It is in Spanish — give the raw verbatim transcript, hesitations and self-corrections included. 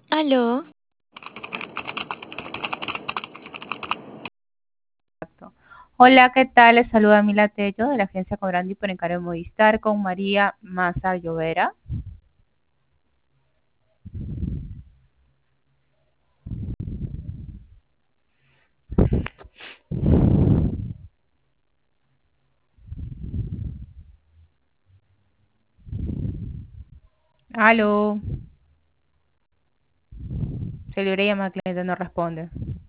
Aló, Hola, ¿qué tal? Les saluda Mila Tello de la agencia Cobrandi por encargo de Movistar con María Maza Llovera. Aló, se le llamar al cliente, no responde.